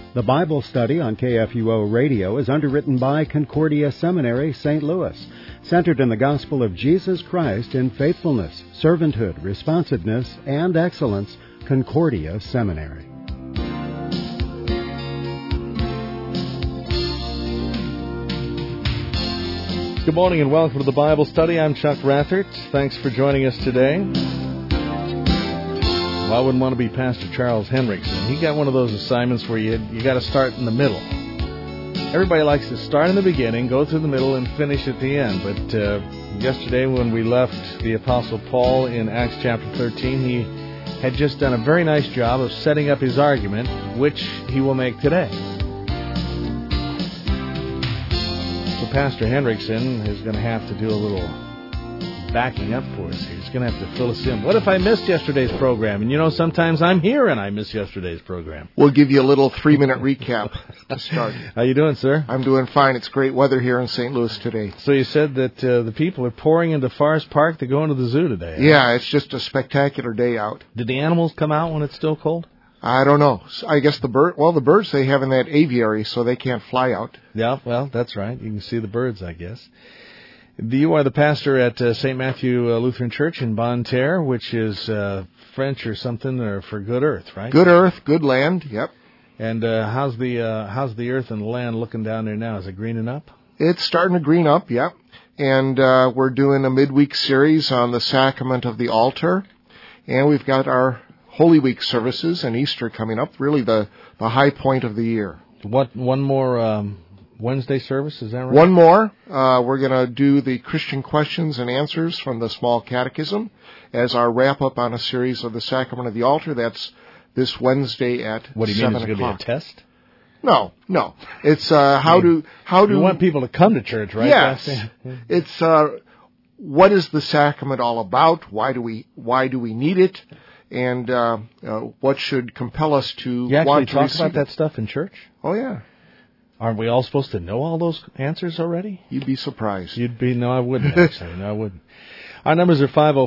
The Bible study on KFUO Radio is underwritten by Concordia Seminary, St. Louis, centered in the gospel of Jesus Christ in faithfulness, servanthood, responsiveness, and excellence. Concordia Seminary. Good morning and welcome to the Bible study. I'm Chuck Rathert. Thanks for joining us today. Well, I wouldn't want to be Pastor Charles Henriksen. He got one of those assignments where you got to start in the middle. Everybody likes to start in the beginning, go through the middle, and finish at the end. But yesterday when we left the Apostle Paul in Acts chapter 13, he had just done a very nice job of setting up his argument, which he will make today. So Pastor Henriksen is going to have to do a little backing up for us here. He's going to have to fill us in. What if I missed yesterday's program? And you know, sometimes I'm here and I miss yesterday's program. We'll give you a little 3-minute recap to start. How you doing, sir? I'm doing fine. It's great weather here in St. Louis today. So you said that the people are pouring into Forest Park to go into the zoo today. Huh? Yeah, it's just a spectacular day out. Did the animals come out when it's still cold? I don't know. I guess the birds they have in that aviary, so they can't fly out. Yeah, well, that's right. You can see the birds, I guess. You are the pastor at St. Matthew Lutheran Church in Bonne Terre, which is French or something, or for good earth, right? Good earth, good land, yep. And how's the earth and the land looking down there now? Is it greening up? It's starting to green up, yep. And we're doing a midweek series on the sacrament of the altar. And we've got our Holy Week services and Easter coming up, really the high point of the year. One more Wednesday service, is that right? One more. We're going to do the Christian questions and answers from the Small Catechism as our wrap-up on a series of the Sacrament of the Altar. That's this Wednesday at 7 o'clock. What do you mean, is it going to be a test? No. It's how do you want people to come to church, right? Yes. It's what is the sacrament all about? Why do we need it? And what should compel us to you want to talk about that stuff in church? Oh, yeah. Aren't we all supposed to know all those answers already? You'd be surprised. No, I wouldn't, actually. No, I wouldn't. Our numbers are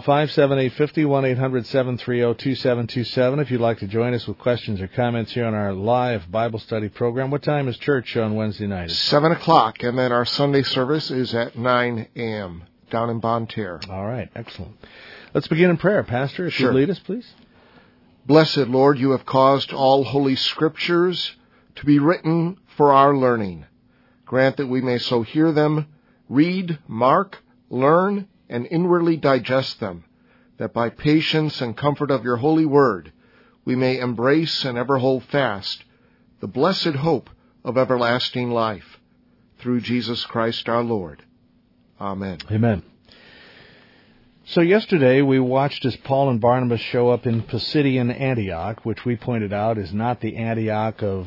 505-7850, 1-800-730-2727. If you'd like to join us with questions or comments here on our live Bible study program. What time is church on Wednesday night? 7 o'clock, and then our Sunday service is at 9 a.m. down in Bonne Terre. All right, excellent. Let's begin in prayer. Pastor, if Sure. you'd lead us, please. Blessed Lord, you have caused all holy scriptures to be written for our learning. Grant that we may so hear them, read, mark, learn, and inwardly digest them, that by patience and comfort of your holy word we may embrace and ever hold fast the blessed hope of everlasting life. Through Jesus Christ our Lord. Amen. Amen. So yesterday we watched as Paul and Barnabas show up in Pisidian Antioch, which we pointed out is not the Antioch of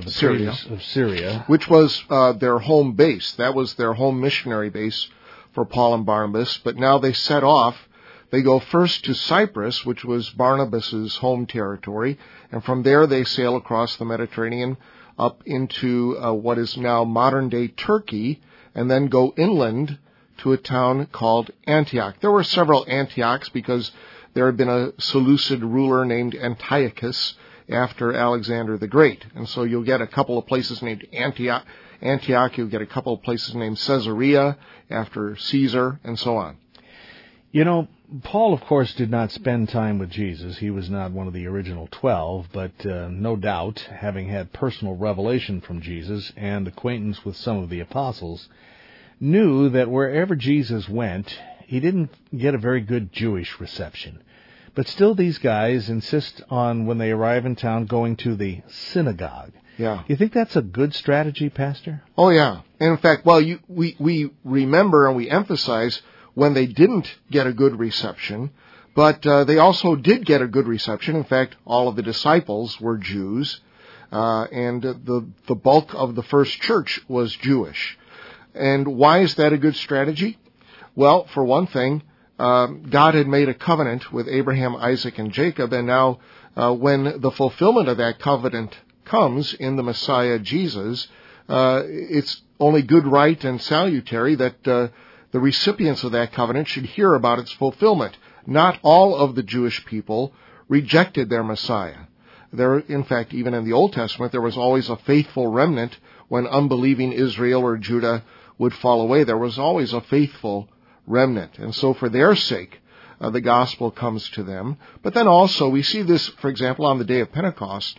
Syria, which was their home base. That was their home missionary base for Paul and Barnabas. But now they set off. They go first to Cyprus, which was Barnabas's home territory, and from there they sail across the Mediterranean up into what is now modern-day Turkey, and then go inland to a town called Antioch. There were several Antiochs because there had been a Seleucid ruler named Antiochus after Alexander the Great. And so you'll get a couple of places named Antioch. You'll get a couple of places named Caesarea after Caesar, and so on. You know, Paul, of course, did not spend time with Jesus. He was not one of the original 12, but no doubt, having had personal revelation from Jesus and acquaintance with some of the apostles, knew that wherever Jesus went, he didn't get a very good Jewish reception. But still these guys insist on, when they arrive in town, going to the synagogue. Yeah. You think that's a good strategy, Pastor? Oh, yeah. And in fact, we remember and we emphasize when they didn't get a good reception, but they also did get a good reception. In fact, all of the disciples were Jews, and the bulk of the first church was Jewish. And why is that a good strategy? Well, for one thing, God had made a covenant with Abraham, Isaac, and Jacob, and now when the fulfillment of that covenant comes in the Messiah Jesus, it's only good, right, and salutary that the recipients of that covenant should hear about its fulfillment. Not all of the Jewish people rejected their Messiah. There, in fact, even in the Old Testament, there was always a faithful remnant when unbelieving Israel or Judah would fall away. There was always a faithful remnant. And so for their sake, the gospel comes to them. But then also we see this, for example, on the day of Pentecost.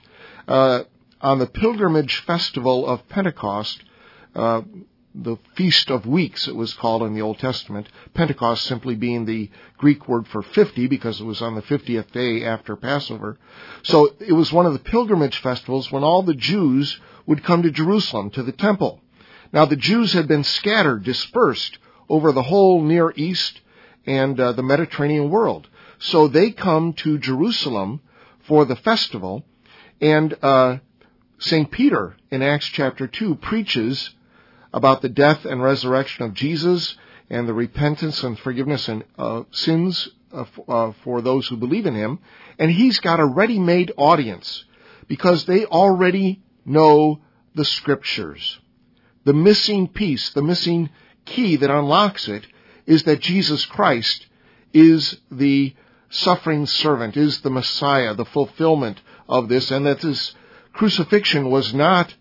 On the pilgrimage festival of Pentecost, the Feast of Weeks, it was called in the Old Testament, Pentecost simply being the Greek word for 50 because it was on the 50th day after Passover. So it was one of the pilgrimage festivals when all the Jews would come to Jerusalem, to the temple. Now the Jews had been scattered, dispersed over the whole Near East and the Mediterranean world. So they come to Jerusalem for the festival, and St. Peter in Acts chapter 2 preaches about the death and resurrection of Jesus and the repentance and forgiveness of sins for those who believe in him. And he's got a ready-made audience because they already know the Scriptures. The missing piece, the missing key that unlocks it is that Jesus Christ is the suffering servant, is the Messiah, the fulfillment of this, and that this crucifixion was not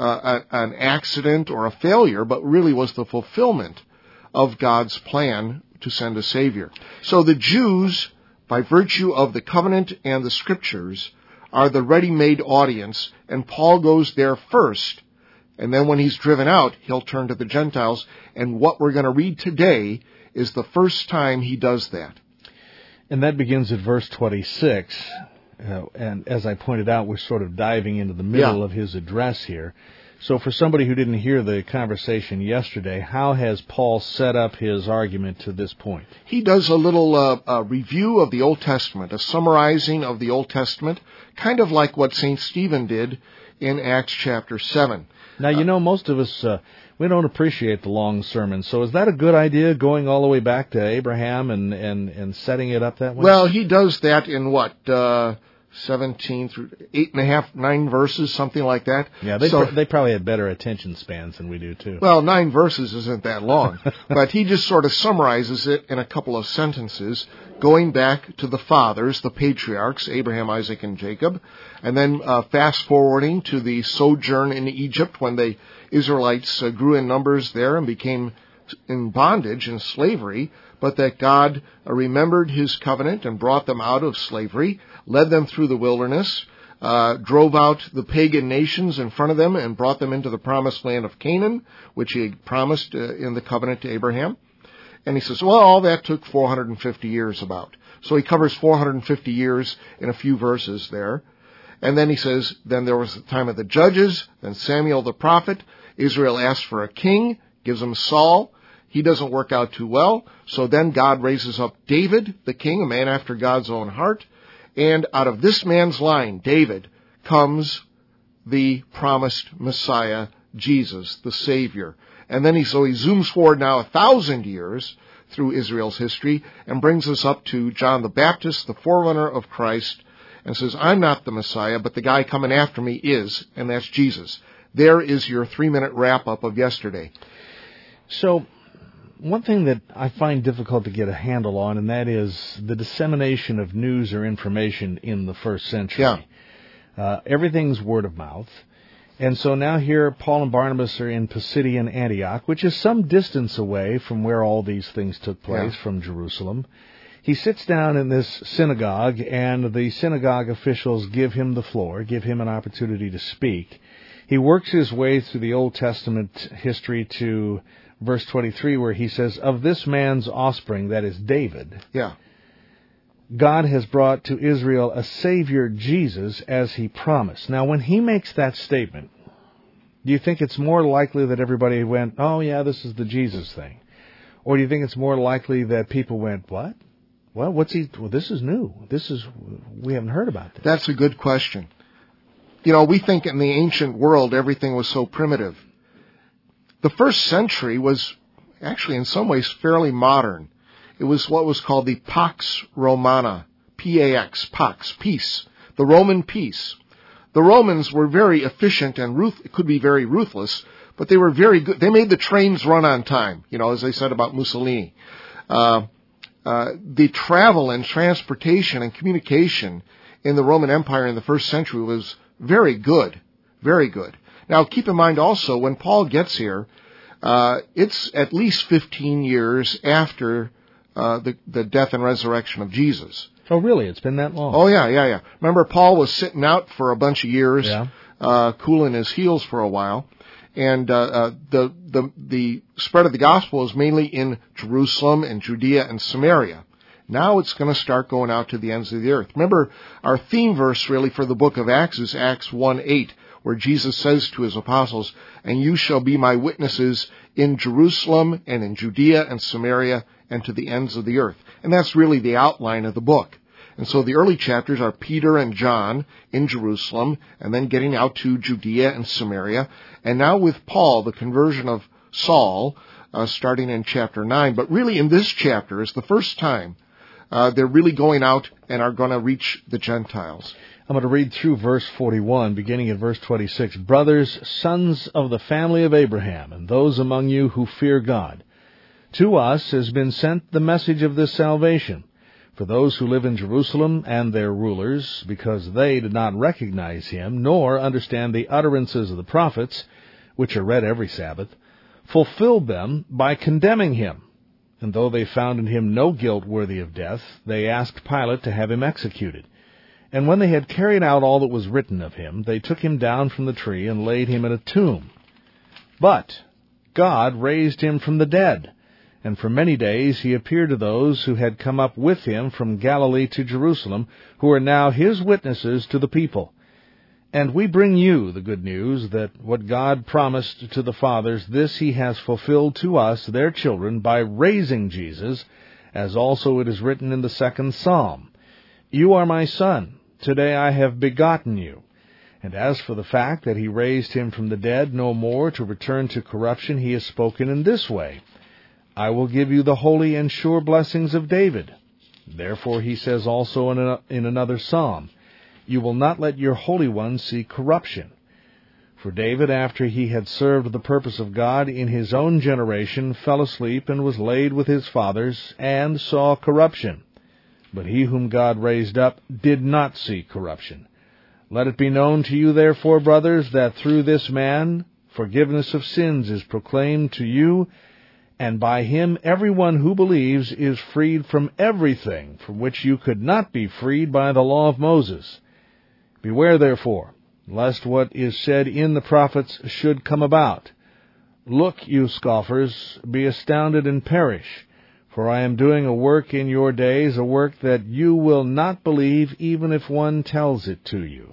an accident or a failure, but really was the fulfillment of God's plan to send a Savior. So the Jews, by virtue of the covenant and the Scriptures, are the ready-made audience, and Paul goes there first, and then when he's driven out, he'll turn to the Gentiles, and what we're going to read today is the first time he does that. And that begins at verse 26. And as I pointed out, we're sort of diving into the middle of his address here. So for somebody who didn't hear the conversation yesterday, how has Paul set up his argument to this point? He does a little review of the Old Testament, a summarizing of the Old Testament, kind of like what St. Stephen did in Acts chapter 7. Now, most of us, we don't appreciate the long sermons. So is that a good idea, going all the way back to Abraham and setting it up that way? Well, he does that in 17 through 8.5, 9 verses, something like that. Yeah, they probably had better attention spans than we do, too. Well, 9 verses isn't that long. But he just sort of summarizes it in a couple of sentences, going back to the fathers, the patriarchs, Abraham, Isaac, and Jacob, and then fast-forwarding to the sojourn in Egypt when the Israelites grew in numbers there and became in bondage and slavery, but that God remembered his covenant and brought them out of slavery, led them through the wilderness, drove out the pagan nations in front of them and brought them into the promised land of Canaan, which he had promised in the covenant to Abraham. And he says, well, all that took 450 years about. So he covers 450 years in a few verses there. And then he says, then there was the time of the judges, then Samuel the prophet. Israel asked for a king, gives him Saul. He doesn't work out too well. So then God raises up David, the king, a man after God's own heart. And out of this man's line, David, comes the promised Messiah, Jesus, the Savior. And then he zooms forward now 1,000 years through Israel's history and brings us up to John the Baptist, the forerunner of Christ, and says, I'm not the Messiah, but the guy coming after me is, and that's Jesus. There is your 3-minute wrap-up of yesterday. So, one thing that I find difficult to get a handle on, and that is the dissemination of news or information in the first century. Yeah. Everything's word of mouth. And so now here, Paul and Barnabas are in Pisidian Antioch, which is some distance away from where all these things took place, from Jerusalem. He sits down in this synagogue, and the synagogue officials give him the floor, give him an opportunity to speak. He works his way through the Old Testament history to verse 23, where he says, of this man's offspring, that is David, God has brought to Israel a Savior, Jesus, as he promised. Now, when he makes that statement, do you think it's more likely that everybody went, oh, yeah, this is the Jesus thing? Or do you think it's more likely that people went, what? Well, this is new. We haven't heard about this. That's a good question. We think in the ancient world everything was so primitive. The first century was actually in some ways fairly modern. It was what was called the Pax Romana, P-A-X, Pax, peace, the Roman peace. The Romans were very efficient and could be very ruthless, but they were very good. They made the trains run on time, as they said about Mussolini. The travel and transportation and communication in the Roman Empire in the first century was very good, very good. Now, keep in mind also, when Paul gets here, it's at least 15 years after the death and resurrection of Jesus. Oh, really? It's been that long? Oh, yeah. Remember, Paul was sitting out for a bunch of years, cooling his heels for a while. And the spread of the gospel is mainly in Jerusalem and Judea and Samaria. Now it's going to start going out to the ends of the earth. Remember, our theme verse really for the book of Acts is Acts 1:8, where Jesus says to his apostles, "And you shall be my witnesses in Jerusalem and in Judea and Samaria and to the ends of the earth." And that's really the outline of the book. And so the early chapters are Peter and John in Jerusalem, and then getting out to Judea and Samaria. And now with Paul, the conversion of Saul, starting in chapter 9. But really in this chapter is the first time they're really going out and are going to reach the Gentiles. I'm going to read through verse 41, beginning at verse 26. "Brothers, sons of the family of Abraham, and those among you who fear God, to us has been sent the message of this salvation. For those who live in Jerusalem and their rulers, because they did not recognize him, nor understand the utterances of the prophets, which are read every Sabbath, fulfilled them by condemning him. And though they found in him no guilt worthy of death, they asked Pilate to have him executed. And when they had carried out all that was written of him, they took him down from the tree and laid him in a tomb. But God raised him from the dead, and for many days he appeared to those who had come up with him from Galilee to Jerusalem, who are now his witnesses to the people. And we bring you the good news that what God promised to the fathers, this he has fulfilled to us, their children, by raising Jesus, as also it is written in the second Psalm, 'You are my son, today I have begotten you.' And as for the fact that he raised him from the dead no more to return to corruption, he has spoken in this way, 'I will give you the holy and sure blessings of David.' Therefore he says also in another psalm, 'You will not let your Holy One see corruption.' For David, after he had served the purpose of God in his own generation, fell asleep and was laid with his fathers, and saw corruption. But he whom God raised up did not see corruption. Let it be known to you, therefore, brothers, that through this man forgiveness of sins is proclaimed to you, and by him everyone who believes is freed from everything from which you could not be freed by the law of Moses. Beware, therefore, lest what is said in the prophets should come about. Look, you scoffers, be astounded and perish, for I am doing a work in your days, a work that you will not believe even if one tells it to you."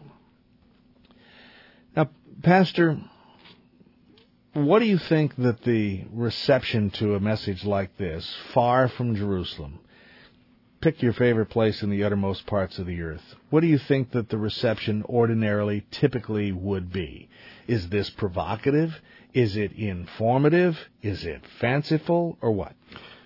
Now, Pastor, what do you think that the reception to a message like this, far from Jerusalem, pick your favorite place in the uttermost parts of the earth, what do you think that the reception ordinarily, typically would be? Is this provocative? Is it informative? Is it fanciful? Or what?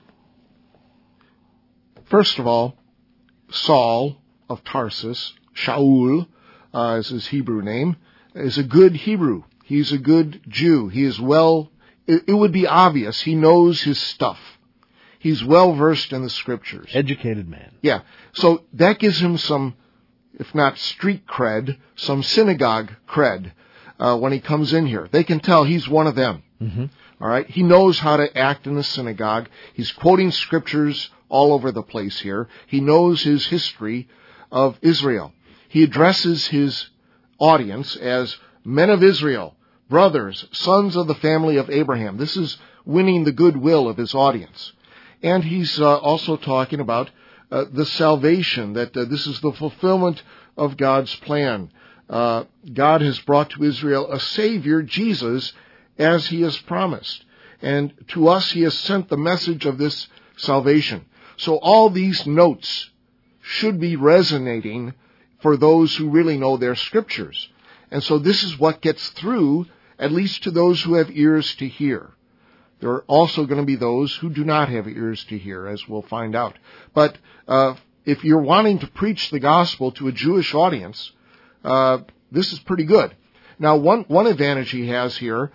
First of all, Saul of Tarsus, Shaul, is his Hebrew name, is a good Hebrew. He's a good Jew. He is it would be obvious, he knows his stuff. He's well versed in the scriptures. Educated man. Yeah. So that gives him some, if not street cred, some synagogue cred when he comes in here. They can tell he's one of them. Mm-hmm. All right. He knows how to act in the synagogue. He's quoting scriptures all over the place here. He knows his history of Israel. He addresses his audience as men of Israel, brothers, sons of the family of Abraham. This is winning the goodwill of his audience. And he's also talking about the salvation, that this is the fulfillment of God's plan. God has brought to Israel a Savior, Jesus, as he has promised. And to us he has sent the message of this salvation. So all these notes should be resonating for those who really know their scriptures. And so this is what gets through, at least to those who have ears to hear. There are also going to be those who do not have ears to hear, as we'll find out. But if you're wanting to preach the gospel to a Jewish audience, this is pretty good. Now, one advantage he has here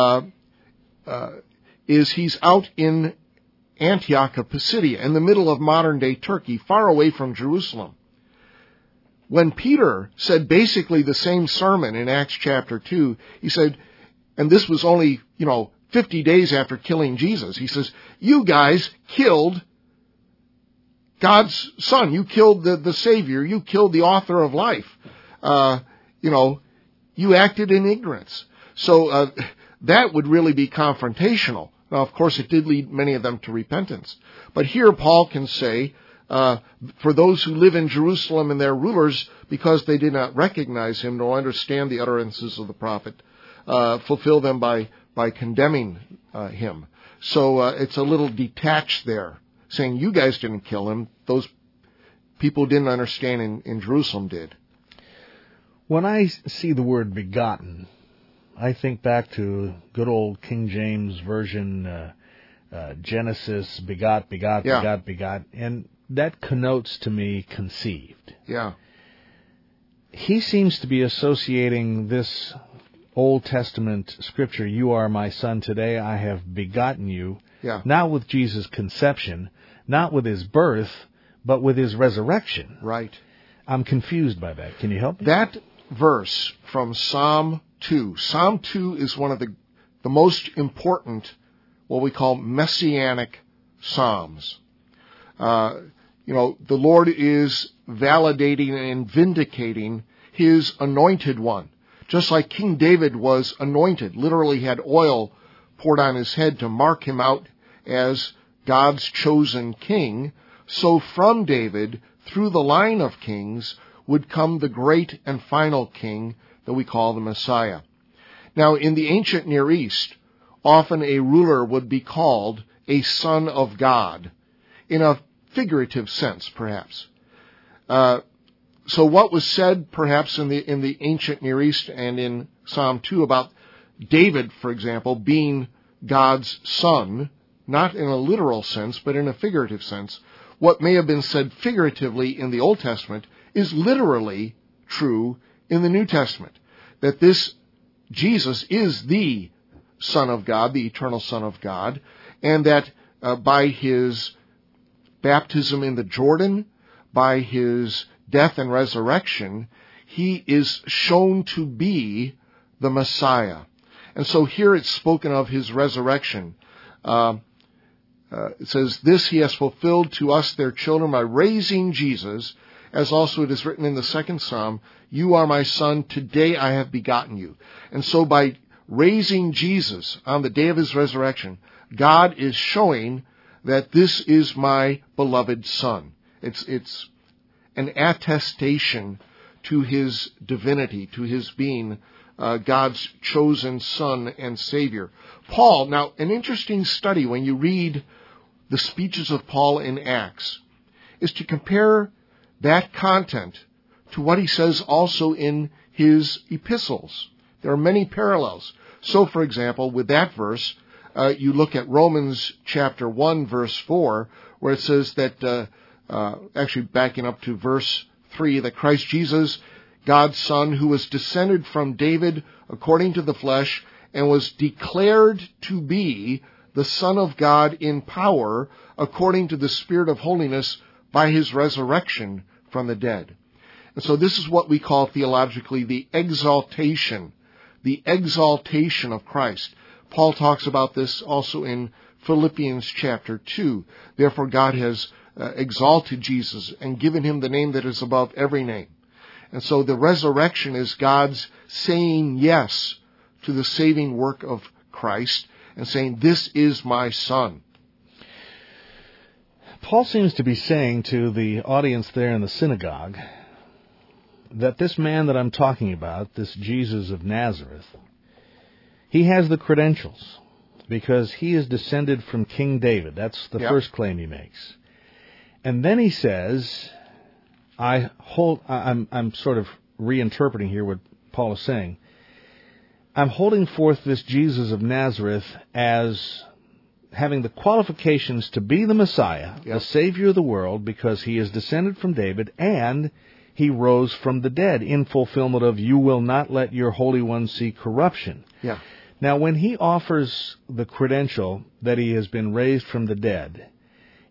is he's out in Antioch of Pisidia, in the middle of modern-day Turkey, far away from Jerusalem. when Peter said basically the same sermon in Acts chapter 2, he said, and this was only, 50 days after killing Jesus, he says, you guys killed God's Son. You killed the Savior. You killed the author of life. You acted in ignorance. So that would really be confrontational. Now, of course, it did lead many of them to repentance. But here Paul can say, for those who live in Jerusalem and their rulers, because they did not recognize him nor understand the utterances of the prophet, fulfill them by condemning him. So it's a little detached there, saying you guys didn't kill him. Those people who didn't understand in Jerusalem did. When I see the word begotten, I think back to good old King James Version, Genesis, begot, and that connotes to me conceived. Yeah. He seems to be associating this Old Testament scripture, you are my son, today I have begotten you, not with Jesus' conception, not with his birth, but with his resurrection. Right. I'm confused by that. Can you help me? That verse from Psalm 2. Psalm 2 is one of the most important, what we call messianic psalms. The Lord is validating and vindicating his anointed one. Just like King David was anointed, literally had oil poured on his head to mark him out as God's chosen king, so from David, through the line of kings, would come the great and final king that we call the Messiah. Now, in the ancient Near East, often a ruler would be called a son of God, in a figurative sense, perhaps. So what was said, perhaps, in the ancient Near East and in Psalm 2 about David, for example, being God's son, not in a literal sense, but in a figurative sense, what may have been said figuratively in the Old Testament is literally true in the New Testament. That this Jesus is the Son of God, the eternal Son of God, and that by his baptism in the Jordan, by his death and resurrection, he is shown to be the Messiah. And so here it's spoken of his resurrection. It says, this he has fulfilled to us their children by raising Jesus, as also it is written in the second Psalm, you are my son, today I have begotten you. And so by raising Jesus on the day of his resurrection, God is showing that this is my beloved son. It's an attestation to his divinity, to his being God's chosen son and Savior. Paul, now an interesting study when you read the speeches of Paul in Acts is to compare that content to what he says also in his epistles. There are many parallels. So, for example, with that verse, you look at Romans chapter 1, verse 4, where it says that, actually backing up to verse 3, that Christ Jesus, God's Son, who was descended from David according to the flesh, and was declared to be the Son of God in power according to the Spirit of holiness by his resurrection from the dead. And so this is what we call theologically the exaltation of Christ. Paul talks about this also in Philippians chapter 2. Therefore God has exalted Jesus and given him the name that is above every name. And so the resurrection is God's saying yes to the saving work of Christ and saying, this is my son. Paul seems to be saying to the audience there in the synagogue that this man that I'm talking about, this Jesus of Nazareth, he has the credentials because he is descended from King David. That's the first claim he makes. And then he says, I'm sort of reinterpreting here what Paul is saying. I'm holding forth this Jesus of Nazareth as having the qualifications to be the Messiah, the Savior of the world, because he is descended from David and he rose from the dead in fulfillment of, you will not let your Holy One see corruption. Yeah. Now, when he offers the credential that he has been raised from the dead,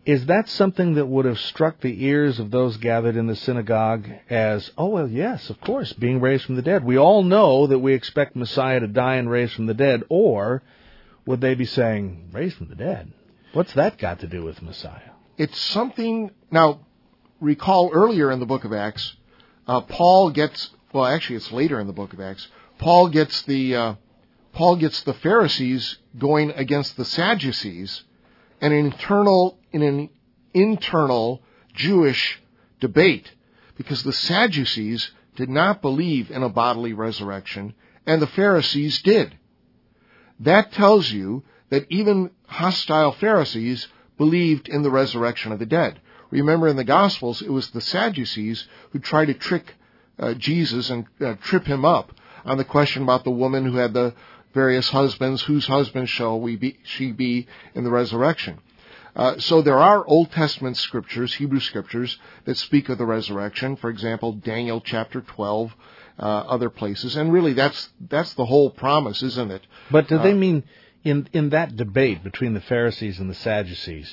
Is that something that would have struck the ears of those gathered in the synagogue as, oh, well, yes, of course, being raised from the dead. We all know that we expect Messiah to die and raise from the dead. Or would they be saying, raised from the dead? What's that got to do with Messiah? It's something... Now, recall earlier in the book of Acts, Paul gets... Well, actually, it's later in the book of Acts. Paul gets the Pharisees going against the Sadducees, and in an internal Jewish debate, because the Sadducees did not believe in a bodily resurrection, and the Pharisees did. That tells you that even hostile Pharisees believed in the resurrection of the dead. Remember, in the Gospels, it was the Sadducees who tried to trick Jesus and trip him up on the question about the woman who had the various husbands, whose husband shall she be in the resurrection. So there are Old Testament scriptures, Hebrew scriptures, that speak of the resurrection. For example, Daniel chapter 12, other places. And really, that's the whole promise, isn't it? But do they mean, in that debate between the Pharisees and the Sadducees,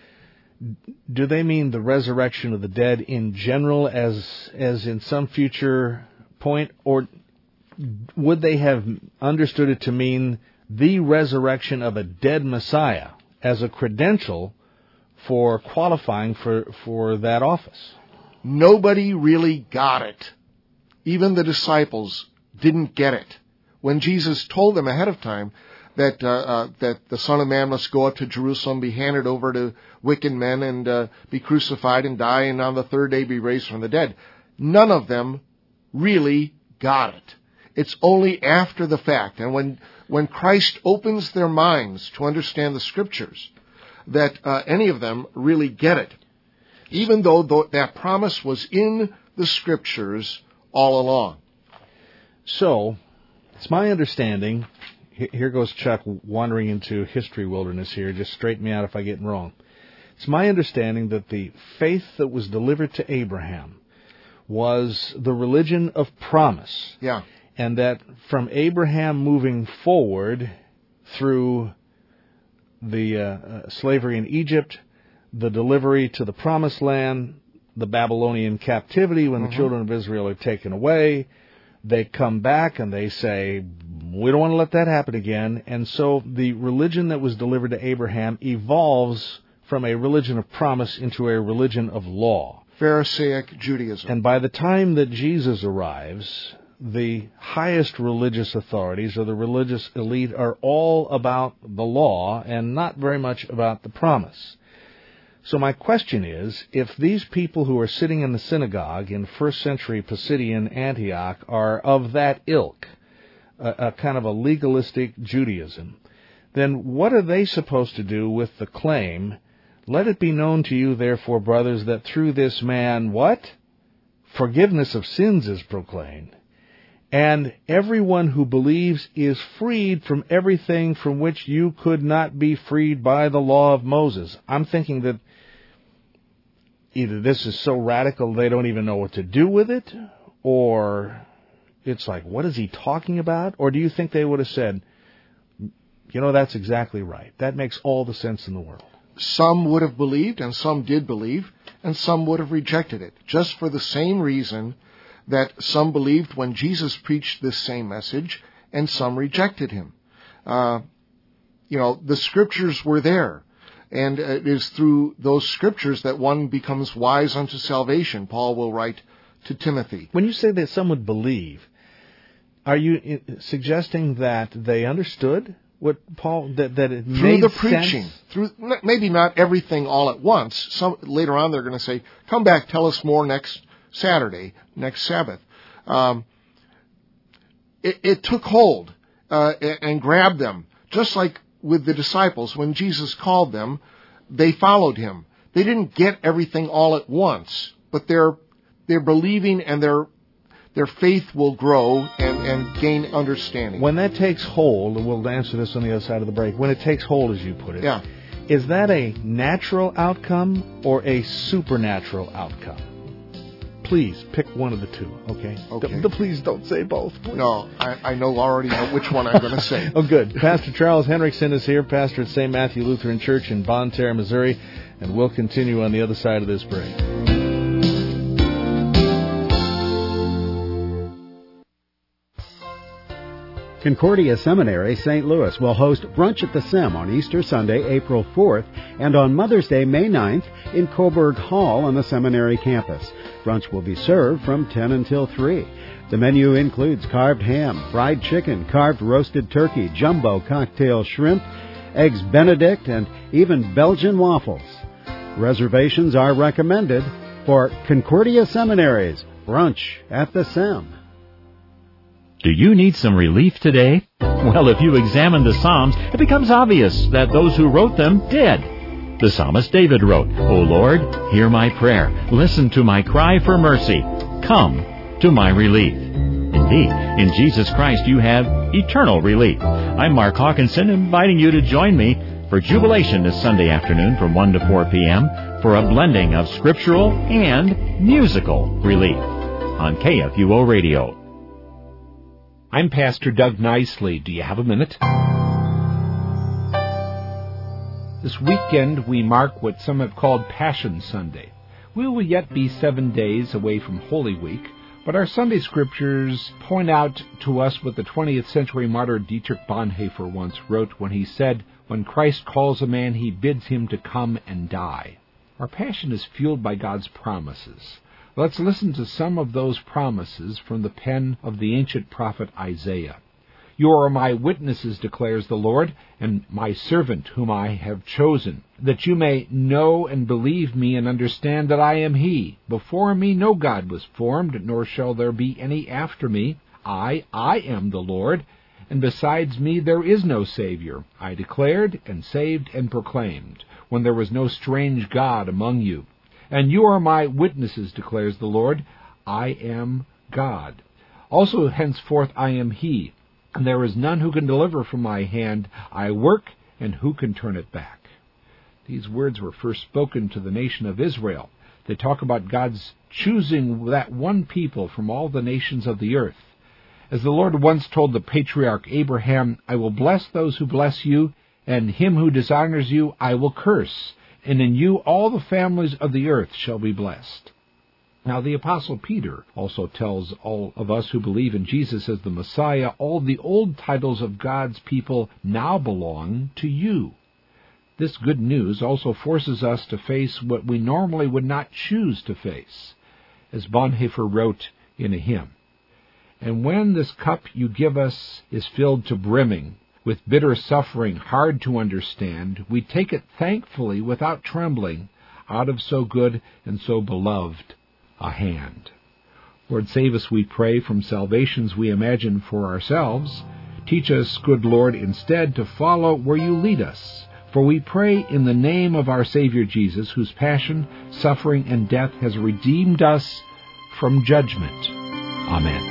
do they mean the resurrection of the dead in general as in some future point, or would they have understood it to mean the resurrection of a dead Messiah as a credential for qualifying for that office? Nobody really got it. Even the disciples didn't get it. When Jesus told them ahead of time that the Son of Man must go up to Jerusalem, be handed over to wicked men, and be crucified and die, and on the third day be raised from the dead, none of them really got it. It's only after the fact, and when Christ opens their minds to understand the Scriptures, that any of them really get it, even though that promise was in the Scriptures all along. So, it's my understanding, here goes Chuck wandering into history wilderness here, just straighten me out if I get it wrong. It's my understanding that the faith that was delivered to Abraham was the religion of promise. Yeah. And that from Abraham moving forward through the slavery in Egypt, the delivery to the promised land, the Babylonian captivity when the children of Israel are taken away, they come back and they say, we don't want to let that happen again. And so the religion that was delivered to Abraham evolves from a religion of promise into a religion of law. Pharisaic Judaism. And by the time that Jesus arrives, the highest religious authorities or the religious elite are all about the law and not very much about the promise. So my question is, if these people who are sitting in the synagogue in first century Pisidian Antioch are of that ilk, a kind of a legalistic Judaism, then what are they supposed to do with the claim, let it be known to you, therefore, brothers, that through this man, what? Forgiveness of sins is proclaimed. And everyone who believes is freed from everything from which you could not be freed by the law of Moses. I'm thinking that either this is so radical they don't even know what to do with it, or it's like, what is he talking about? Or do you think they would have said, that's exactly right. That makes all the sense in the world. Some would have believed, and some did believe, and some would have rejected it, just for the same reason that some believed when Jesus preached this same message, and some rejected him. The Scriptures were there, and it is through those Scriptures that one becomes wise unto salvation, Paul will write to Timothy. When you say that some would believe, are you suggesting that they understood what Paul, that it made through the preaching, sense? Through maybe not everything all at once. Some later on they're going to say, "Come back, tell us more next Saturday, next Sabbath." It took hold and grabbed them, just like with the disciples. When Jesus called them, they followed him. They didn't get everything all at once, but they're believing, and their faith will grow and gain understanding. When that takes hold, and we'll answer this on the other side of the break, when it takes hold, as you put it, yeah. Is that a natural outcome or a supernatural outcome? Please, pick one of the two, okay? Please don't say both. Please. No, I already know which one I'm going to say. Oh, good. Pastor Charles Henriksen is here, pastor at St. Matthew Lutheran Church in Bonne Terre, Missouri. and we'll continue on the other side of this break. Concordia Seminary, St. Louis will host Brunch at the Sem on Easter Sunday, April 4th, and on Mother's Day, May 9th, in Coburg Hall on the seminary campus. Brunch will be served from 10 until 3. The menu includes carved ham, fried chicken, carved roasted turkey, jumbo cocktail shrimp, eggs Benedict, and even Belgian waffles. Reservations are recommended for Concordia Seminary's Brunch at the Sem. Do you need some relief today? Well, if you examine the Psalms, it becomes obvious that those who wrote them did. The psalmist David wrote, "O Lord, hear my prayer. Listen to my cry for mercy. Come to my relief." Indeed, in Jesus Christ you have eternal relief. I'm Mark Hawkinson, inviting you to join me for Jubilation this Sunday afternoon from 1 to 4 p.m. for a blending of scriptural and musical relief on KFUO Radio. I'm Pastor Doug Nicely. Do you have a minute? This weekend we mark what some have called Passion Sunday. We will yet be 7 days away from Holy Week, but our Sunday scriptures point out to us what the 20th century martyr Dietrich Bonhoeffer once wrote when he said, "When Christ calls a man, he bids him to come and die." Our passion is fueled by God's promises. Let's listen to some of those promises from the pen of the ancient prophet Isaiah. "You are my witnesses, declares the Lord, and my servant whom I have chosen, that you may know and believe me and understand that I am he. Before me no God was formed, nor shall there be any after me. I am the Lord, and besides me there is no Savior. I declared and saved and proclaimed, when there was no strange God among you. And you are my witnesses, declares the Lord. I am God. Also henceforth I am he, and there is none who can deliver from my hand. I work, and who can turn it back?" These words were first spoken to the nation of Israel. They talk about God's choosing that one people from all the nations of the earth. As the Lord once told the patriarch Abraham, "I will bless those who bless you, and him who dishonors you I will curse. And in you all the families of the earth shall be blessed." Now the Apostle Peter also tells all of us who believe in Jesus as the Messiah, all the old titles of God's people now belong to you. This good news also forces us to face what we normally would not choose to face. As Bonhoeffer wrote in a hymn, "And when this cup you give us is filled to brimming, with bitter suffering hard to understand, we take it thankfully without trembling, out of so good and so beloved a hand." Lord, save us, we pray, from salvations we imagine for ourselves. Teach us, good Lord, instead to follow where you lead us. For we pray in the name of our Savior Jesus, whose passion, suffering, and death has redeemed us from judgment. Amen.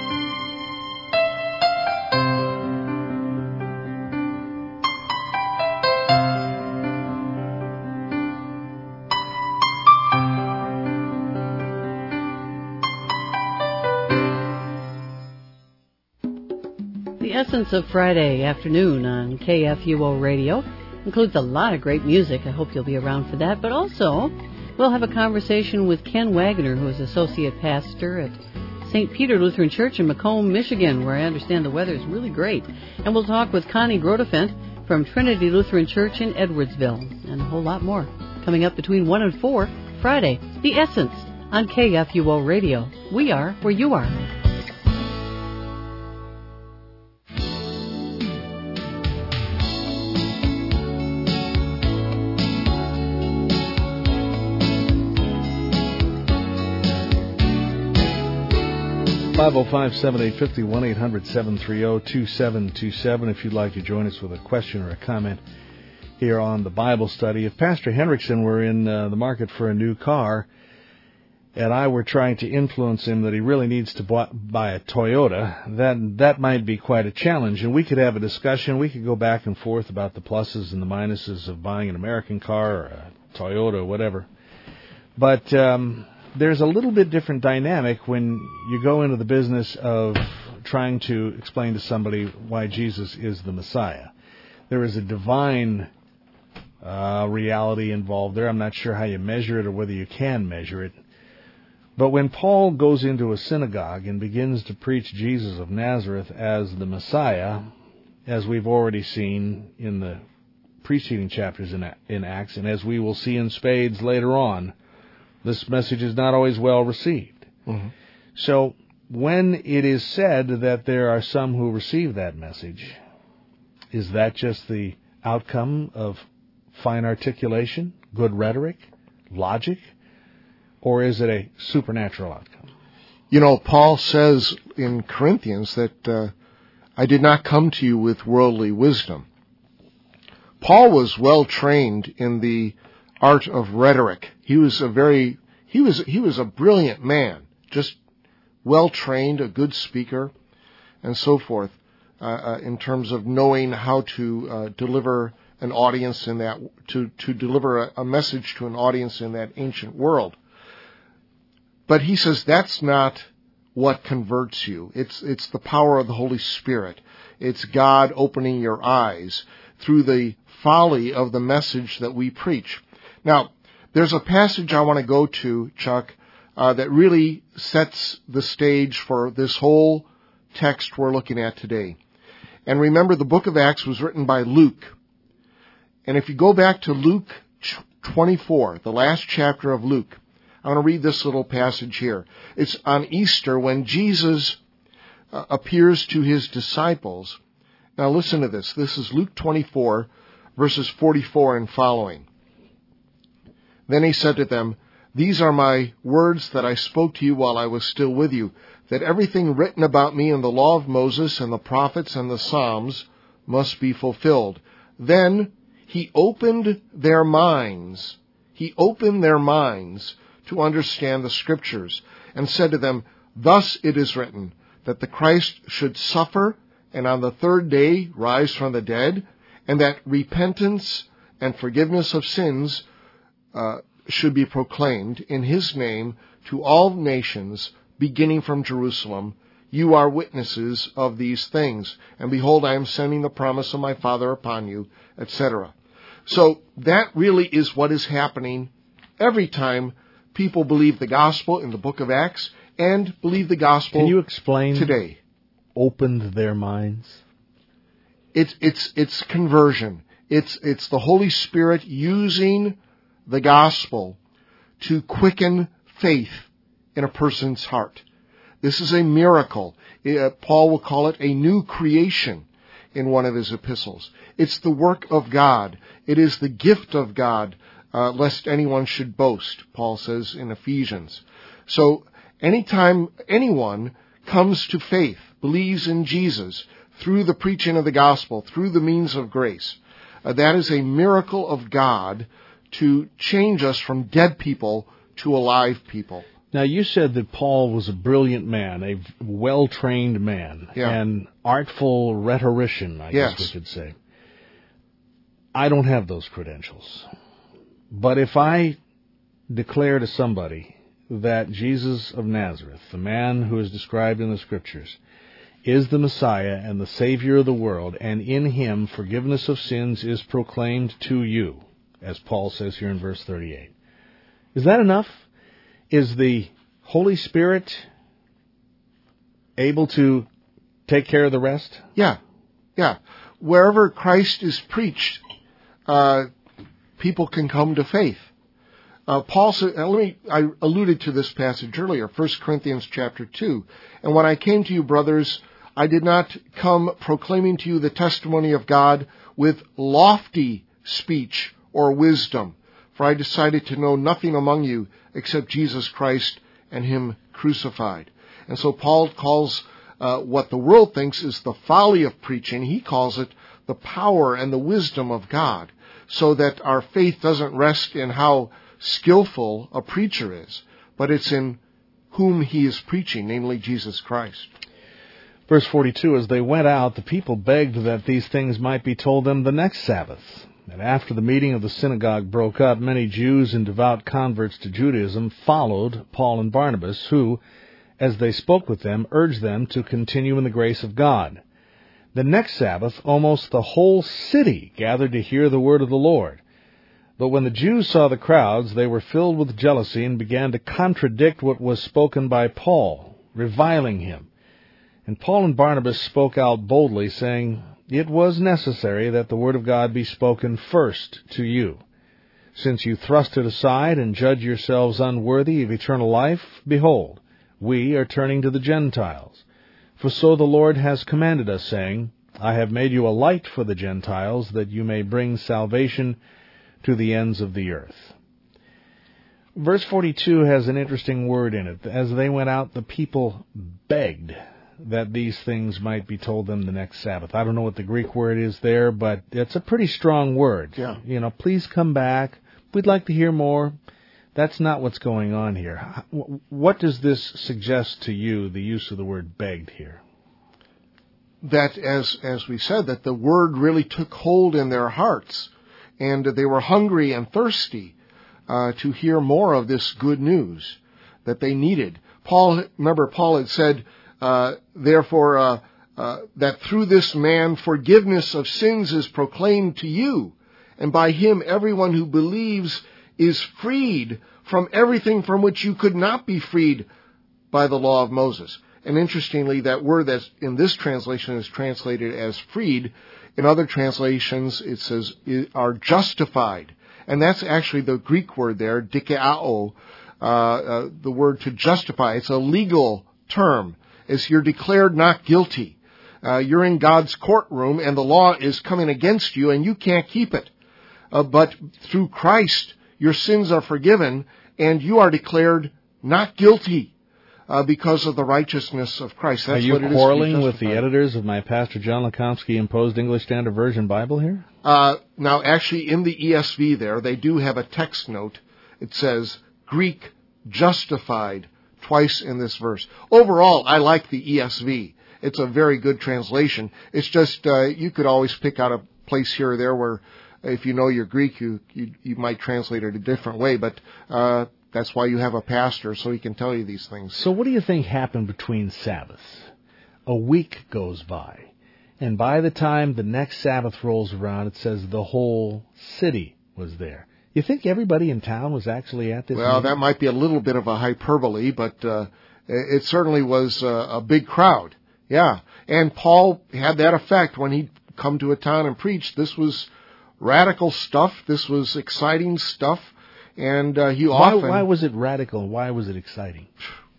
The Essence of Friday afternoon on KFUO Radio includes a lot of great music. I hope you'll be around for that. But also, we'll have a conversation with Ken Wagner, who is Associate Pastor at St. Peter Lutheran Church in Macomb, Michigan, where I understand the weather is really great. And we'll talk with Connie Grodefent from Trinity Lutheran Church in Edwardsville, and a whole lot more. Coming up between 1 and 4, Friday, The Essence on KFUO Radio. We are where you are. (505-7850), 1-800-730-2727 if you'd like to join us with a question or a comment here on the Bible study. If Pastor Hendrickson were in the market for a new car and I were trying to influence him that he really needs to buy a Toyota, then that might be quite a challenge. And we could have a discussion. We could go back and forth about the pluses and the minuses of buying an American car or a Toyota or whatever. But there's a little bit different dynamic when you go into the business of trying to explain to somebody why Jesus is the Messiah. There is a divine reality involved there. I'm not sure how you measure it or whether you can measure it. But when Paul goes into a synagogue and begins to preach Jesus of Nazareth as the Messiah, as we've already seen in the preceding chapters in Acts, and as we will see in spades later on, this message is not always well received. Mm-hmm. So when it is said that there are some who receive that message, is that just the outcome of fine articulation, good rhetoric, logic, or is it a supernatural outcome? You know, Paul says in Corinthians that I did not come to you with worldly wisdom. Paul was well trained in the art of rhetoric. He was a brilliant man, just well trained, a good speaker, and so forth, in terms of knowing how to deliver an audience in that, to deliver a message to an audience in that ancient world. But he says that's not what converts you. It's the power of the Holy Spirit. It's God opening your eyes through the folly of the message that we preach. Now, there's a passage I want to go to, Chuck, that really sets the stage for this whole text we're looking at today. And remember, the book of Acts was written by Luke. And if you go back to Luke 24, the last chapter of Luke, I want to read this little passage here. It's on Easter when Jesus appears to his disciples. Now listen to this. This is Luke 24, verses 44 and following. Then he said to them, "These are my words that I spoke to you while I was still with you, that everything written about me in the law of Moses and the prophets and the Psalms must be fulfilled." Then he opened their minds. He opened their minds to understand the Scriptures, and said to them, "Thus it is written, that the Christ should suffer, and on the third day rise from the dead, and that repentance and forgiveness of sins should be proclaimed in his name to all nations, beginning from Jerusalem. You are witnesses of these things. And behold, I am sending the promise of my Father upon you," etc. So that really is what is happening every time people believe the gospel in the book of Acts and believe the gospel today. Can you explain opened their minds? It's conversion. It's the Holy Spirit using the gospel to quicken faith in a person's heart. This is a miracle. Paul will call it a new creation in one of his epistles. It's the work of God. It is the gift of God, lest anyone should boast, Paul says in Ephesians. So anytime anyone comes to faith, believes in Jesus, through the preaching of the gospel, through the means of grace, that is a miracle of God to change us from dead people to alive people. Now, you said that Paul was a brilliant man, a well-trained man, an artful rhetorician, I guess we could say. I don't have those credentials. But if I declare to somebody that Jesus of Nazareth, the man who is described in the Scriptures, is the Messiah and the Savior of the world, and in him forgiveness of sins is proclaimed to you, as Paul says here in verse 38, is that enough? Is the Holy Spirit able to take care of the rest? Yeah. Wherever Christ is preached, people can come to faith. Paul said, I alluded to this passage earlier, 1 Corinthians chapter 2. "And when I came to you, brothers, I did not come proclaiming to you the testimony of God with lofty speech or wisdom, for I decided to know nothing among you except Jesus Christ and him crucified." And so Paul calls what the world thinks is the folly of preaching, he calls it the power and the wisdom of God, so that our faith doesn't rest in how skillful a preacher is, but it's in whom he is preaching, namely Jesus Christ. Verse 42, "As they went out, the people begged that these things might be told them the next Sabbath. And after the meeting of the synagogue broke up, many Jews and devout converts to Judaism followed Paul and Barnabas, who, as they spoke with them, urged them to continue in the grace of God. The next Sabbath, almost the whole city gathered to hear the word of the Lord. But when the Jews saw the crowds, they were filled with jealousy and began to contradict what was spoken by Paul, reviling him. And Paul and Barnabas spoke out boldly, saying, "It was necessary that the word of God be spoken first to you. Since you thrust it aside and judge yourselves unworthy of eternal life, behold, we are turning to the Gentiles. For so the Lord has commanded us, saying, I have made you a light for the Gentiles, that you may bring salvation to the ends of the earth." Verse 42 has an interesting word in it. As they went out, the people begged that these things might be told them the next Sabbath. I don't know what the Greek word is there, but it's a pretty strong word. Yeah. Please come back. We'd like to hear more. That's not what's going on here. What does this suggest to you, the use of the word begged here? That, as we said, that the word really took hold in their hearts, and they were hungry and thirsty to hear more of this good news that they needed. Paul had said, therefore, that through this man forgiveness of sins is proclaimed to you, and by him everyone who believes is freed from everything from which you could not be freed by the law of Moses. And interestingly, that word that's in this translation is translated as freed. In other translations, it says are justified. And that's actually the Greek word there, dikaiō, the word to justify. It's a legal term. It's you're declared not guilty. You're in God's courtroom, and the law is coming against you, and you can't keep it. But through Christ, your sins are forgiven, and you are declared not guilty because of the righteousness of Christ. That's are you what it quarreling is with the editors of my Pastor John Lekomsky imposed English Standard Version Bible here? Now, actually, in the ESV there, they do have a text note. It says, Greek justified, twice in this verse. Overall, I like the ESV. It's a very good translation. It's just, you could always pick out a place here or there where, if you know your Greek, you might translate it a different way, but that's why you have a pastor, so he can tell you these things. So what do you think happened between Sabbaths? A week goes by, and by the time the next Sabbath rolls around, it says the whole city was there. You think everybody in town was actually at this Well, meeting? that might be a little bit of a hyperbole, but it certainly was a big crowd. Yeah, and Paul had that effect when he'd come to a town and preached. This was radical stuff. This was exciting stuff. And Why was it radical? Why was it exciting?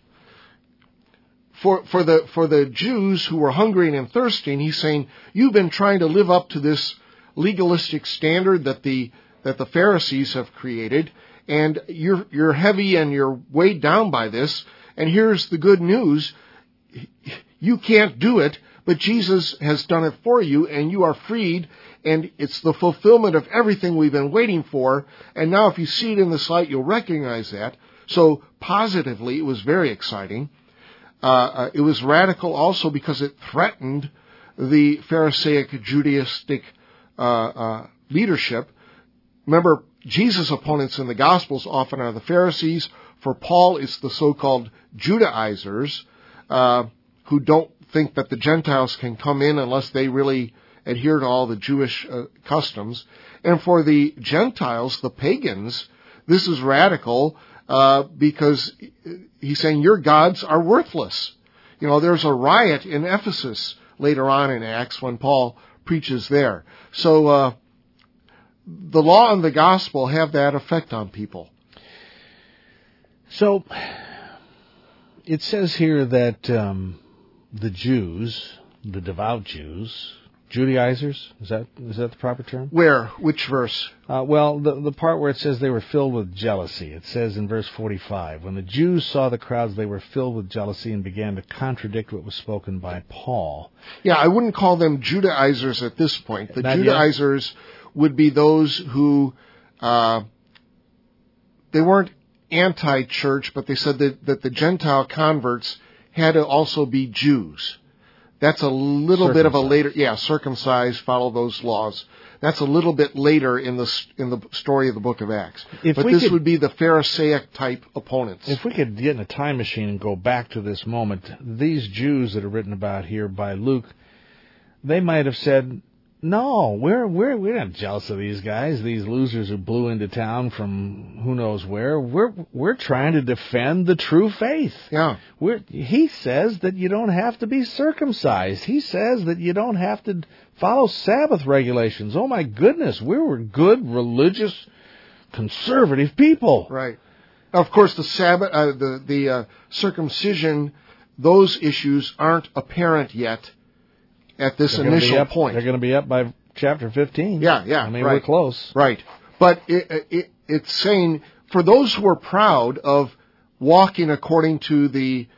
For the Jews who were hungry and thirsty, he's saying, you've been trying to live up to this legalistic standard that the Pharisees have created, and you're heavy and you're weighed down by this. And here's the good news: you can't do it, but Jesus has done it for you, and you are freed. And it's the fulfillment of everything we've been waiting for. And now if you see it in this light, you'll recognize that. So positively, it was very exciting. It was radical also because it threatened the Pharisaic Judaistic leadership. Remember, Jesus' opponents in the Gospels often are the Pharisees. For Paul, it's the so-called Judaizers who don't think that the Gentiles can come in unless they really adhere to all the Jewish customs. And for the Gentiles, the pagans, this is radical because he's saying your gods are worthless. There's a riot in Ephesus later on in Acts when Paul preaches there. So the law and the gospel have that effect on people. So it says here that the Jews, the devout Jews, Judaizers, is that the proper term? Where? Which verse? Well, the part where it says they were filled with jealousy. It says in verse 45, when the Jews saw the crowds, they were filled with jealousy and began to contradict what was spoken by Paul. Yeah, I wouldn't call them Judaizers at this point. The Not Judaizers would be those who, they weren't anti-church, but they said that the Gentile converts had to also be Jews. That's a little bit of a later, circumcised, follow those laws. That's a little bit later in the story of the book of Acts. But this would be the Pharisaic type opponents. If we could get in a time machine and go back to this moment, these Jews that are written about here by Luke, they might have said, No, we're not jealous of these guys, these losers who blew into town from who knows where. We're trying to defend the true faith. Yeah. He says that you don't have to be circumcised. He says that you don't have to follow Sabbath regulations. Oh my goodness, we were good, religious, conservative people. Right. Of course, the Sabbath, the circumcision, those issues aren't apparent yet at this initial point. They're going to be up by chapter 15. Yeah. I mean, right. We're close. Right. But it's saying, for those who are proud of walking according to the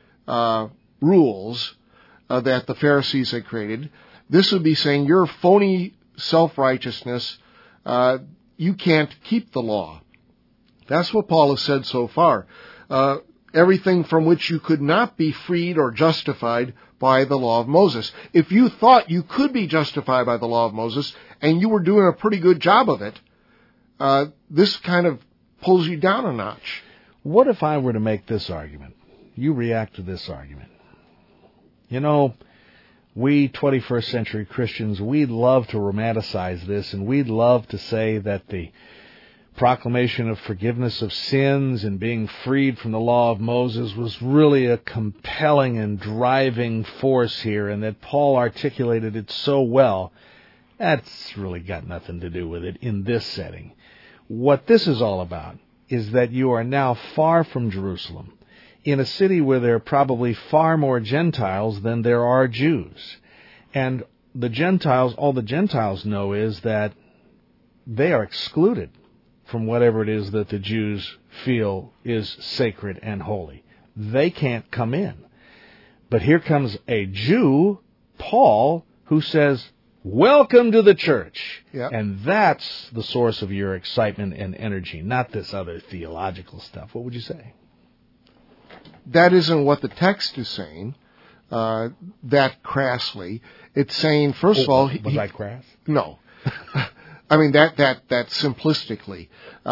rules that the Pharisees had created, this would be saying your phony self-righteousness, you can't keep the law. That's what Paul has said so far. Everything from which you could not be freed or justified by the law of Moses. If you thought you could be justified by the law of Moses, and you were doing a pretty good job of it, this kind of pulls you down a notch. What if I were to make this argument? You react to this argument. You know, we 21st century Christians, we'd love to romanticize this, and we'd love to say that the proclamation of forgiveness of sins and being freed from the law of Moses was really a compelling and driving force here, and that Paul articulated it so well. That's really got nothing to do with it in this setting. What this is all about is that you are now far from Jerusalem, in a city where there are probably far more Gentiles than there are Jews. And all the Gentiles know is that they are excluded from whatever it is that the Jews feel is sacred and holy. They can't come in. But here comes a Jew, Paul, who says, welcome to the church. Yep. And that's the source of your excitement and energy, not this other theological stuff. What would you say? That isn't what the text is saying, that crassly. It's saying, first of all... Was I crass? No. I mean, that simplistically.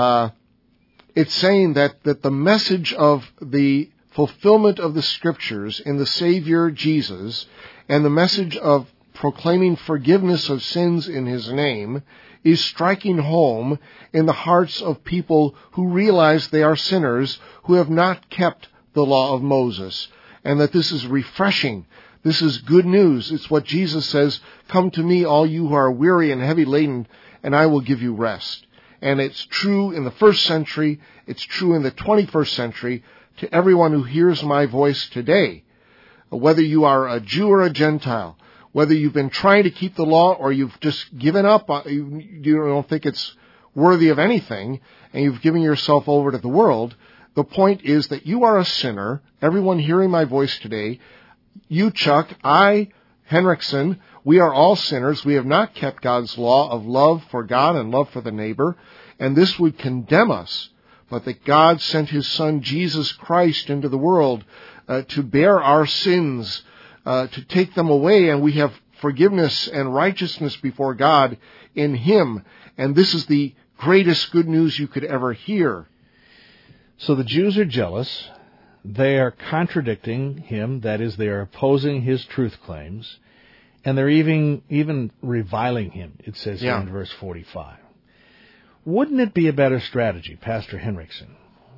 It's saying that the message of the fulfillment of the Scriptures in the Savior Jesus and the message of proclaiming forgiveness of sins in His name is striking home in the hearts of people who realize they are sinners who have not kept the law of Moses, and that this is refreshing. This is good news. It's what Jesus says, come to me, all you who are weary and heavy laden, and I will give you rest. And it's true in the first century, it's true in the 21st century, to everyone who hears my voice today. Whether you are a Jew or a Gentile, whether you've been trying to keep the law or you've just given up, you don't think it's worthy of anything, and you've given yourself over to the world, the point is that you are a sinner. Everyone hearing my voice today, you, Chuck, I, Henriksen, we are all sinners. We have not kept God's law of love for God and love for the neighbor, and this would condemn us. But that God sent His Son, Jesus Christ, into the world to bear our sins, to take them away, and we have forgiveness and righteousness before God in Him. And this is the greatest good news you could ever hear. So the Jews are jealous. They are contradicting Him. That is, they are opposing His truth claims. And they're even reviling Him, it says here in verse 45. Wouldn't it be a better strategy, Pastor Henriksen,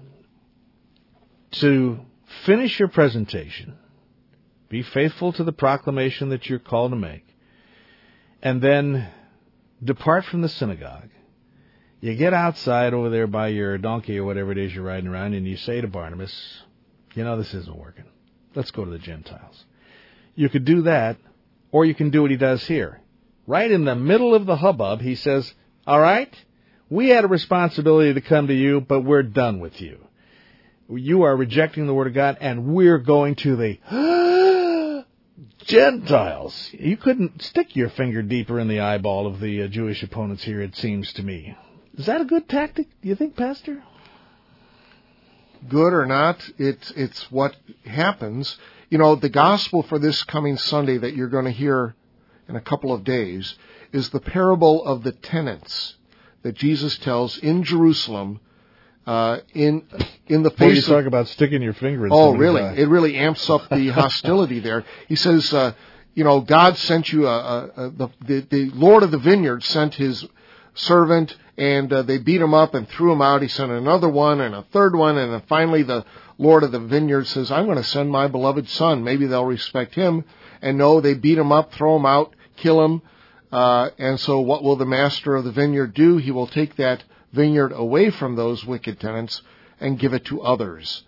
to finish your presentation, be faithful to the proclamation that you're called to make, and then depart from the synagogue? You get outside over there by your donkey or whatever it is you're riding around, and you say to Barnabas, you know, this isn't working. Let's go to the Gentiles. You could do that, or you can do what he does here. Right in the middle of the hubbub, he says, all right, we had a responsibility to come to you, but we're done with you. You are rejecting the Word of God, and we're going to the Gentiles. You couldn't stick your finger deeper in the eyeball of the Jewish opponents here, it seems to me. Is that a good tactic, do you think, Pastor? Good or not, it's what happens. You know, the gospel for this coming Sunday that you're going to hear in a couple of days is the parable of the tenants that Jesus tells in Jerusalem in the face you talk about sticking your finger in Oh, really? eye. It really amps up the hostility there. He says, God sent you the Lord of the vineyard sent his servant, and they beat him up and threw him out. He sent another one and a third one, and then finally the Lord of the vineyard says, I'm going to send my beloved son. Maybe they'll respect him. And no, they beat him up, throw him out, kill him. And so what will the master of the vineyard do? He will take that vineyard away from those wicked tenants and give it to others.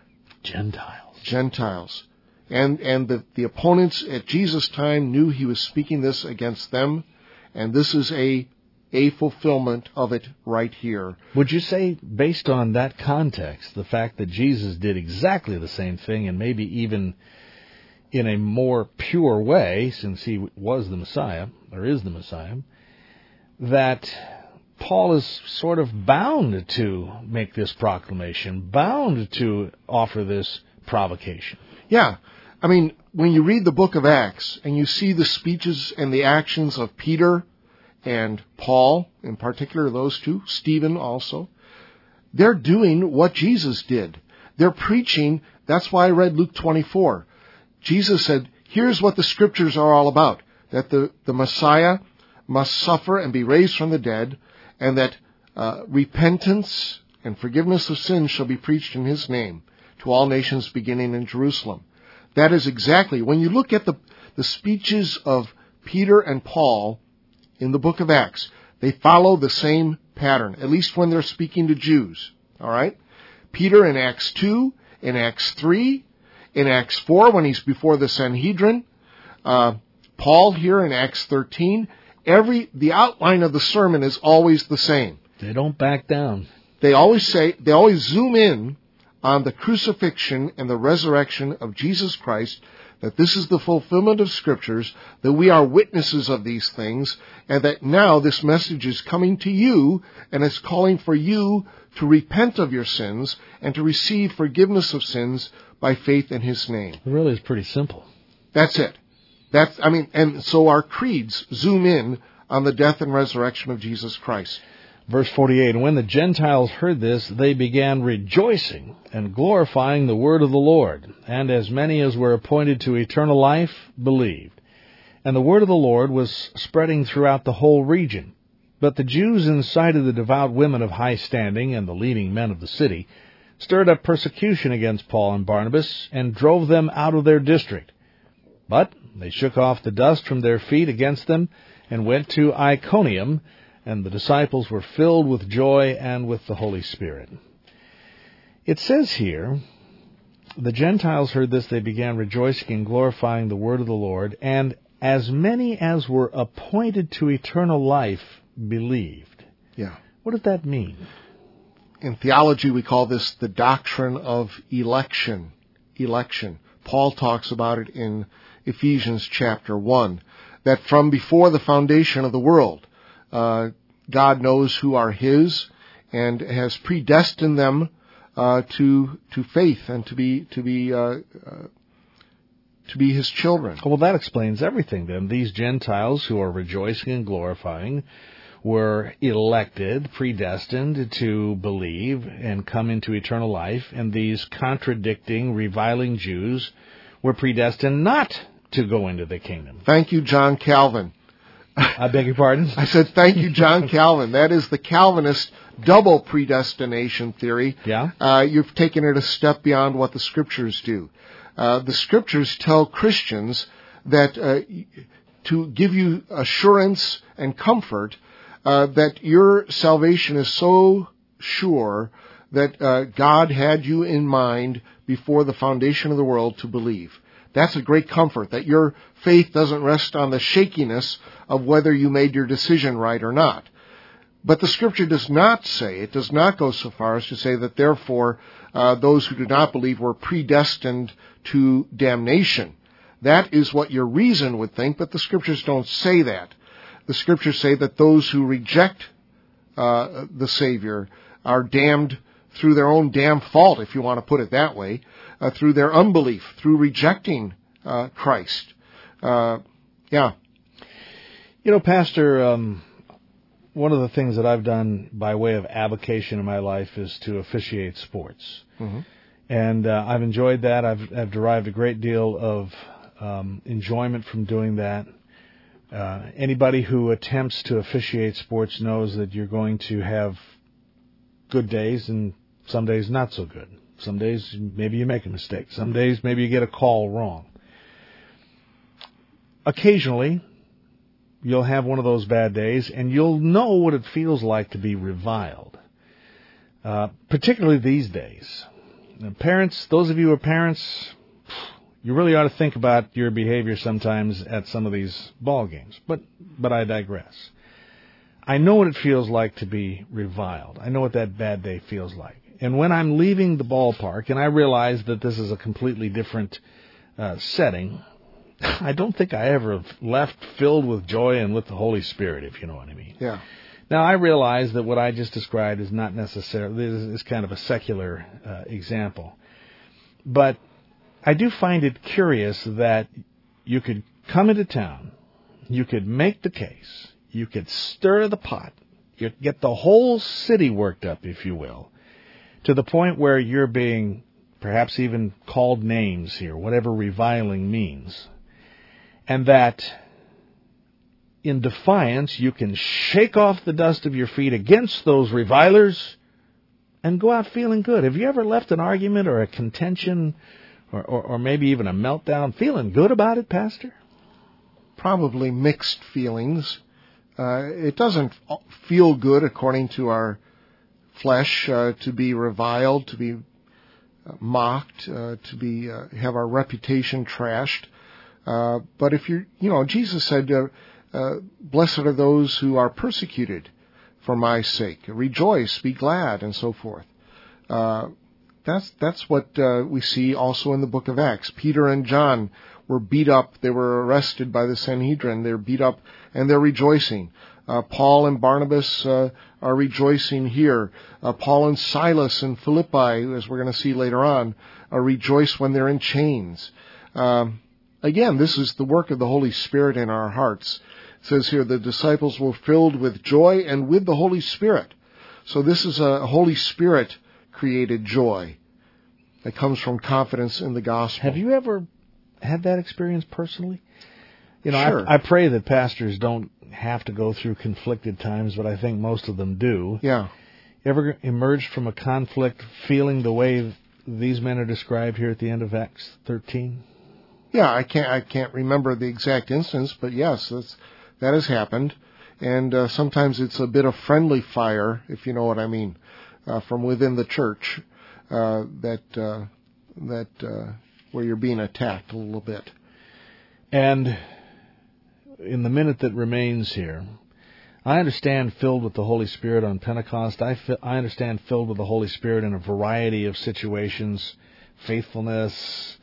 Gentiles. And the opponents at Jesus' time knew he was speaking this against them, and this is a fulfillment of it right here. Would you say, based on that context, the fact that Jesus did exactly the same thing, and maybe even in a more pure way, since he was the Messiah, or is the Messiah, that Paul is sort of bound to make this proclamation, bound to offer this provocation? Yeah. I mean, when you read the book of Acts and you see the speeches and the actions of Peter and Paul, in particular those two, Stephen also, they're doing what Jesus did. They're preaching. That's why I read Luke 24. Jesus said, here's what the scriptures are all about, that the Messiah must suffer and be raised from the dead, and that repentance and forgiveness of sins shall be preached in his name to all nations beginning in Jerusalem. That is exactly, when you look at the speeches of Peter and Paul in the book of Acts, they follow the same pattern, at least when they're speaking to Jews. All right? Peter in Acts 2, in Acts 3, in Acts 4 when he's before the Sanhedrin, Paul here in Acts 13, the outline of the sermon is always the same. They don't back down. They always zoom in on the crucifixion and the resurrection of Jesus Christ, that this is the fulfillment of Scriptures, that we are witnesses of these things, and that now this message is coming to you, and it's calling for you to repent of your sins and to receive forgiveness of sins by faith in his name. It really is pretty simple. That's it. And so our creeds zoom in on the death and resurrection of Jesus Christ. Verse 48, and when the Gentiles heard this, they began rejoicing and glorifying the word of the Lord. And as many as were appointed to eternal life believed. And the word of the Lord was spreading throughout the whole region. But the Jews, in sight of the devout women of high standing and the leading men of the city, stirred up persecution against Paul and Barnabas, and drove them out of their district. But they shook off the dust from their feet against them, and went to Iconium, and the disciples were filled with joy and with the Holy Spirit. It says here, the Gentiles heard this, they began rejoicing and glorifying the word of the Lord, and as many as were appointed to eternal life believed. Yeah. What does that mean? In theology, we call this the doctrine of election. Election. Paul talks about it in Ephesians chapter 1, that from before the foundation of the world, God knows who are his and has predestined them to faith and to be his children. Well, that explains everything then. These Gentiles who are rejoicing and glorifying were elected, predestined to believe and come into eternal life, and these contradicting, reviling Jews were predestined not to go into the kingdom. Thank you, John Calvin. I beg your pardon? I said, thank you, John Calvin. That is the Calvinist double predestination theory. Yeah? You've taken it a step beyond what the Scriptures do. The Scriptures tell Christians that to give you assurance and comfort that your salvation is so sure that God had you in mind before the foundation of the world to believe. That's a great comfort, that your faith doesn't rest on the shakiness of whether you made your decision right or not. But the Scripture does not say, it does not go so far as to say that therefore those who do not believe were predestined to damnation. That is what your reason would think, but the Scriptures don't say that. The Scriptures say that those who reject the Savior are damned through their own damn fault, if you want to put it that way, through their unbelief, through rejecting Christ. Yeah. You know, Pastor, one of the things that I've done by way of avocation in my life is to officiate sports. Mm-hmm. And I've enjoyed that. I've derived a great deal of enjoyment from doing that. Anybody who attempts to officiate sports knows that you're going to have good days and some days not so good. Some days maybe you make a mistake. Some days maybe you get a call wrong. Occasionally, you'll have one of those bad days, and you'll know what it feels like to be reviled, particularly these days. Now, parents, those of you who are parents, you really ought to think about your behavior sometimes at some of these ball games. But I digress. I know what it feels like to be reviled. I know what that bad day feels like. And when I'm leaving the ballpark, and I realize that this is a completely different setting, I don't think I ever left filled with joy and with the Holy Spirit, if you know what I mean. Yeah. Now, I realize that what I just described is not necessarily, is kind of a secular example. But I do find it curious that you could come into town, you could make the case, you could stir the pot, you get the whole city worked up, if you will, to the point where you're being perhaps even called names here, whatever reviling means, and that in defiance you can shake off the dust of your feet against those revilers and go out feeling good. Have you ever left an argument or a contention or maybe even a meltdown feeling good about it, Pastor? Probably mixed feelings. It doesn't feel good according to our flesh to be reviled, to be mocked, to be have our reputation trashed. But if Jesus said, blessed are those who are persecuted for my sake. Rejoice, be glad, and so forth. That's what we see also in the book of Acts. Peter and John were beat up. They were arrested by the Sanhedrin. They're beat up, and they're rejoicing. Paul and Barnabas are rejoicing here. Paul and Silas in Philippi, as we're going to see later on, rejoice when they're in chains. Again, this is the work of the Holy Spirit in our hearts. It says here, the disciples were filled with joy and with the Holy Spirit. So this is a Holy Spirit-created joy that comes from confidence in the gospel. Have you ever had that experience personally? Sure. I pray that pastors don't have to go through conflicted times, but I think most of them do. Yeah. Ever emerged from a conflict feeling the way these men are described here at the end of Acts 13? Yeah, I can't remember the exact instance, but yes, that has happened. And sometimes it's a bit of friendly fire, if you know what I mean, from within the church, that where you're being attacked a little bit. And in the minute that remains here, I understand filled with the Holy Spirit on Pentecost. I understand filled with the Holy Spirit in a variety of situations, faithfulness,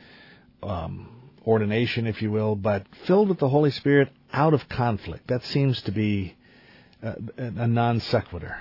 ordination, if you will, but filled with the Holy Spirit out of conflict. That seems to be a non sequitur.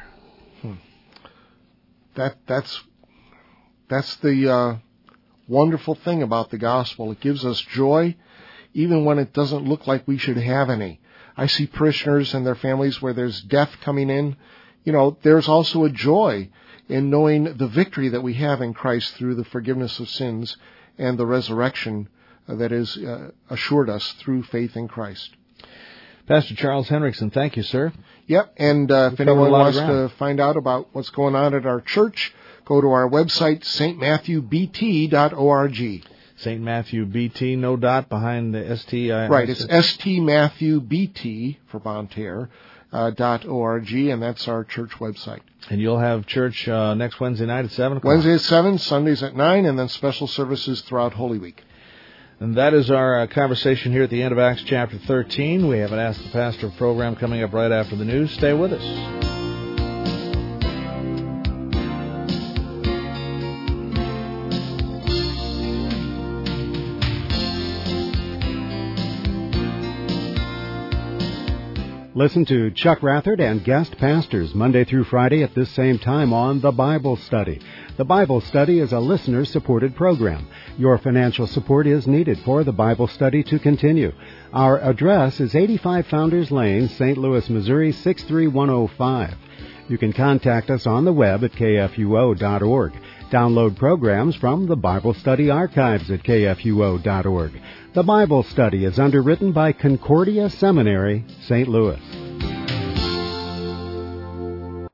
That's the wonderful thing about the gospel. It gives us joy, even when it doesn't look like we should have any. I see parishioners and their families where there's death coming in. There's also a joy in knowing the victory that we have in Christ through the forgiveness of sins and the resurrection that is assured us through faith in Christ. Pastor Charles Henriksen, thank you, sir. Yep, and if anyone wants to find out about what's going on at our church, go to our website, stmatthewbt.org. St. Matthew BT, no dot behind the ST. Right, it's stmatthewbt for Bonne Terre, .org, and that's our church website. And you'll have church next Wednesday night at 7 o'clock. Wednesday at 7, Sundays at 9, and then special services throughout Holy Week. And that is our conversation here at the end of Acts chapter 13. We have an Ask the Pastor program coming up right after the news. Stay with us. Listen to Chuck Rathert and guest pastors Monday through Friday at this same time on The Bible Study. The Bible Study is a listener-supported program. Your financial support is needed for the Bible Study to continue. Our address is 85 Founders Lane, St. Louis, Missouri, 63105. You can contact us on the web at kfuo.org. Download programs from the Bible Study Archives at kfuo.org. The Bible Study is underwritten by Concordia Seminary, St. Louis.